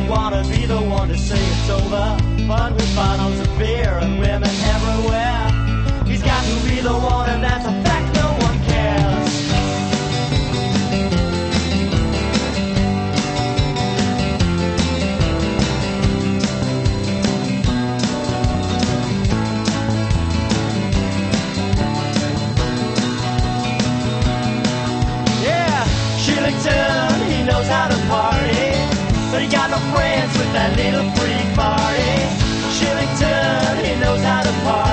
wanna be the one to say it's over. Fun with bottles of beer and women everywhere. He's got to be the one, and that's a fact no one cares. Yeah, Shillington, he knows how to party, but he got no friends with that little freak Marty. Shillington, he knows how to party.